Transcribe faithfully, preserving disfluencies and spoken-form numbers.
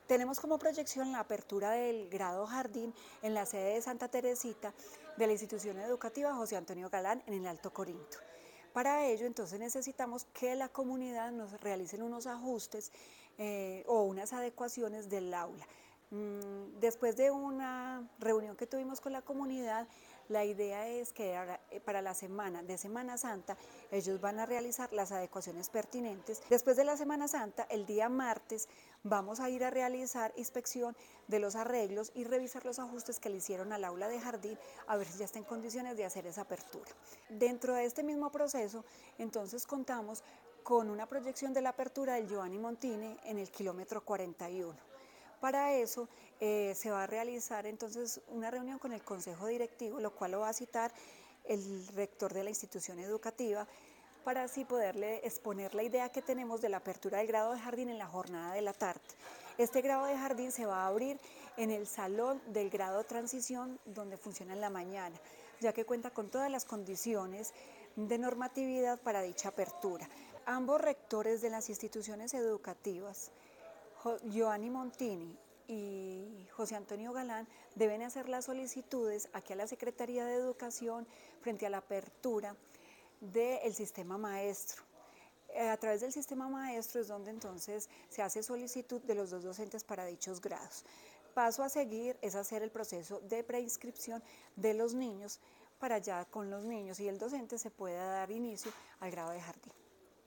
Tenemos como proyección la apertura del grado jardín en la sede de Santa Teresita de la institución educativa José Antonio Galán en el Alto Corinto. Para ello, entonces, necesitamos que la comunidad nos realicen unos ajustes eh, o unas adecuaciones del aula. Mm, Después de una reunión que tuvimos con la comunidad, la idea es que para la semana de Semana Santa ellos van a realizar las adecuaciones pertinentes. Después de la Semana Santa, el día martes, vamos a ir a realizar inspección de los arreglos y revisar los ajustes que le hicieron al aula de jardín, a ver si ya está en condiciones de hacer esa apertura. Dentro de este mismo proceso, entonces contamos con una proyección de la apertura del Giovanni Montini en el kilómetro cuarenta y uno. Para eso eh, se va a realizar entonces una reunión con el Consejo Directivo, lo cual lo va a citar el rector de la institución educativa, para así poderle exponer la idea que tenemos de la apertura del grado de jardín en la jornada de la tarde. Este grado de jardín se va a abrir en el salón del grado transición, donde funciona en la mañana, ya que cuenta con todas las condiciones de normatividad para dicha apertura. Ambos rectores de las instituciones educativas, Giovanni Montini y José Antonio Galán, deben hacer las solicitudes aquí a la Secretaría de Educación frente a la apertura del sistema maestro. A través del sistema maestro es donde entonces se hace solicitud de los dos docentes para dichos grados. Paso a seguir es hacer el proceso de preinscripción de los niños para ya con los niños y el docente se pueda dar inicio al grado de jardín.